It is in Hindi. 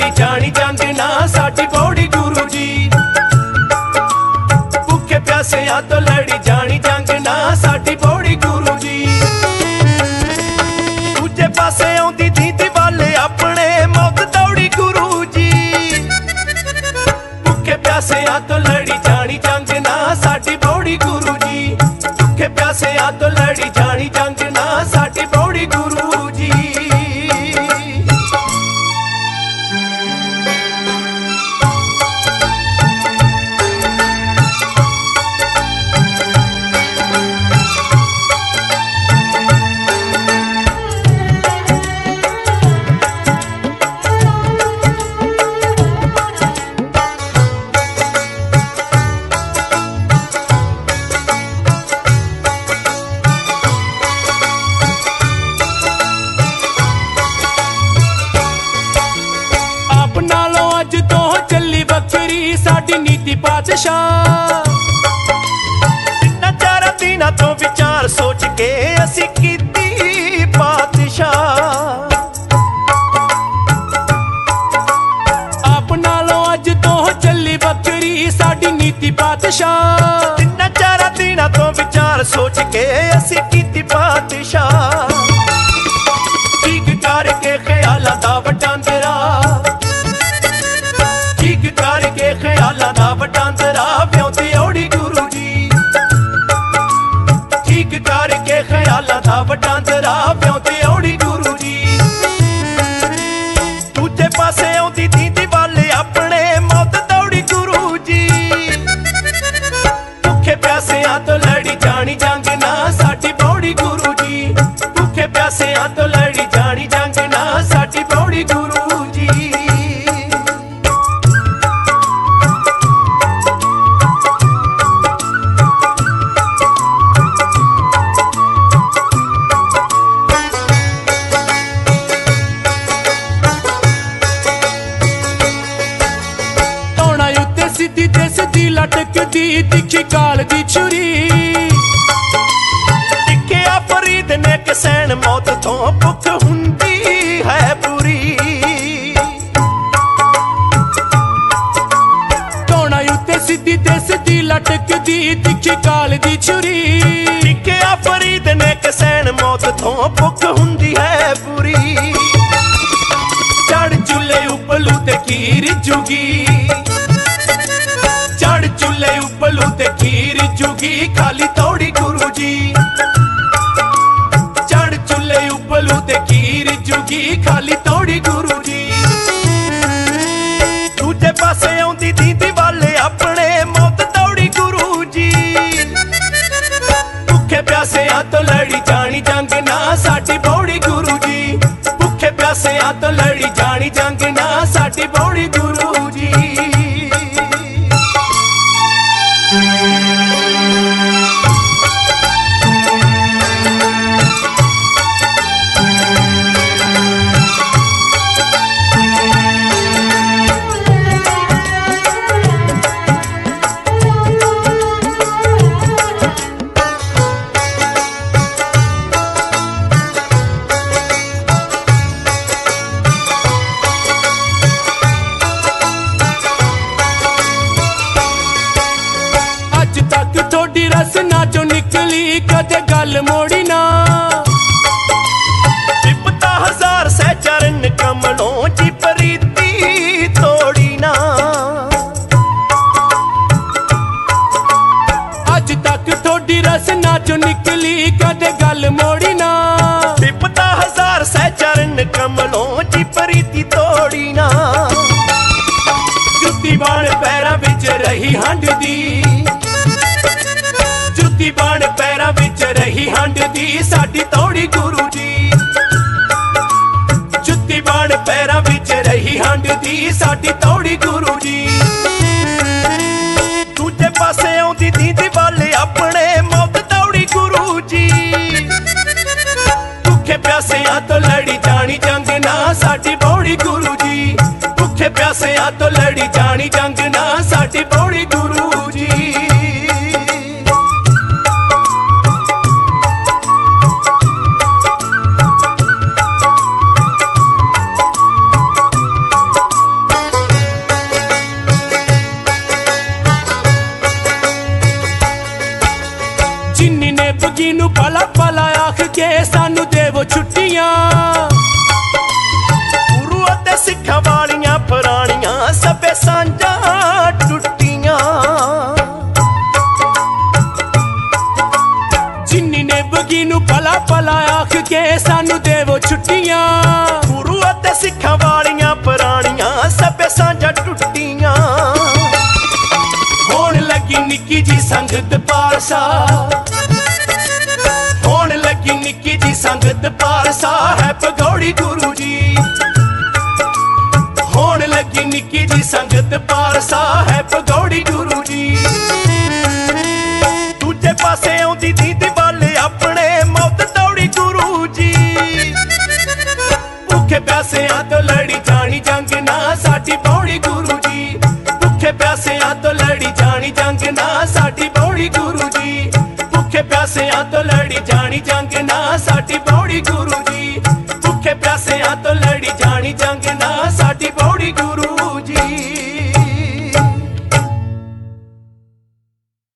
लड़ी जानी जंग ना साडी पौड़ी गुरु जी। भुखे प्यासियां तो लड़ी जानी जंग ना साडी पौड़ी गुरु जी। दूजे पासे आउंदी थी दिवाले अपने मौत दौड़ी गुरु जी। भुखे प्यासियां तो लड़ी जानी जंग ना साडी पौड़ी गुरु जी। भुखे प्यासियां तो लड़ी जानी जंग ना साडी पौड़ी गुरु जी। साडी नीति पातशाह तिन्ना चारा दिना तो विचार सोच के असी कीती पातशाह। आप नालों अज तो चली बकरी साडी नीति पातशाह। तिन्ना चारा दिना तो विचार सोच के असी कीती पातशाह। ठीक करके ख्यालां दा वटांदरा करके ख्यालां दा वटांदरा व्योंदी औड़ी गुरु जी। ठीक करके ख्यालां दा वटांदरा व्योंदी औड़ी गुरु जी। दूजे पासे आउंदी थी दिवाले अपने मौत दौड़ी गुरु जी। भुखे प्यासियां तो लड़ी जानी जंग ना साडी पौड़ी गुरु जी। भुखे प्यासियां तो लड़ी जानी जंग ना साडी पौड़ी गुरु जी। लटकदी तिखी काल दी छुरी दिखिया फरीद ने किसैन मौत तो भुख हुंदी है बुरी। तोड़ा उत्ते सीधी ते सीधी लटकदी तिखी काल दी छुरी दिखिया फरीद ने किसैन मौत तो भुख हुंदी है बुरी। चढ़ चुले उपलू ते खीर जुगी चूल्हे उपलू ते खीर जुगी खाली तौड़ी गुरु जी। चढ़ चूल्हे उपलू ते खीर जुगी खाली तौड़ी गुरु जी। दूजे पासे आउंदी थी दिवाले अपने मौत दौड़ी गुरु जी। भुखे प्यासियां तो लड़ी जानी जंग ना साडी पौड़ी गुरु जी। भुखे प्यासियां तो लड़ी जानी जंग ना साडी पौड़ी गुरु जी। रसना चो निकली कदे गल मोड़ी ना विपता हजार सै चरण कमलों ची प्रीति तोड़ी ना। अज तक थोड़ी रसना चो निकली कदे गल मोड़ी ना विपता हजार सै चरण कमलों ची प्रीति तोड़ी ना। जुत्ती बाण पैरां विच रही हंड दी जुत्ती बाण पैरां विच रही हंड दी साडी तौड़ी गुरु जी। जुत्ती बाण पैरां विच रही हंड दी साडी तौड़ी गुरु जी। दूजे पासे आउंदी थी दिवाले अपने मौत दौड़ी गुरु जी। भुखे प्यासियां तो लड़ी जानी जंग ना साडी पौड़ी गुरु जी। भुखे प्यासियां तो लड़ी जानी जंग ना साडी पौड़ी गुरु जी। ਸੰਗਤ ਪਾਰਸਾ ਹੋਣ ਲੱਗੀ ਨਿੱਕੀ ਜੀ ਸੰਗਤ ਪਾਰਸਾ ਹੈ ਭਗੌੜੀ ਗੁਰੂ ਜੀ ਹੋਣ ਲੱਗੀ ਨਿੱਕੀ ਜੀ ਸੰਗਤ ਪਾਰਸਾ ਹੈ ਭਗੌੜੀ ਗੁਰੂ ਜੀ ਦੂਜੇ ਪਾਸੇ ਆਉਂਦੀ ਦੀਦ ਵਾਲੇ ਆਪਣੇ ਮੌਤ ਦੌੜੀ ਗੁਰੂ ਜੀ ਭੁੱਖੇ ਪਿਆਸਿਆਂ ਤੋਂ ਲੜੀ ਜਾਣੀ ਜੰਗ ਨਾ ਸਾਡੀ ਪੌੜੀ ਗੁਰੂ ਜੀ ਭੁੱਖੇ ਪਿਆਸਿਆਂ ਤੋਂ ਲੜੀ ਜਾਣੀ ਜੰਗ ਨਾ ਸਾਡੀ ਪੌੜੀ ਗੁਰੂ ਜੀ ਭੁੱਖੇ ਪਿਆਸਿਆਂ ਤੋਂ ਲੜੀ ਜਾਣੀ ਜੰਗ ਨਾ ਸਾਡੀ ਪੌੜੀ ਗੁਰੂ ਜੀ ਭੁੱਖੇ ਪਿਆਸਿਆਂ ਤੋਂ ਲੜੀ ਜਾਣੀ ਜੰਗ ਨਾ ਸਾਡੀ ਪੌੜੀ ਗੁਰੂ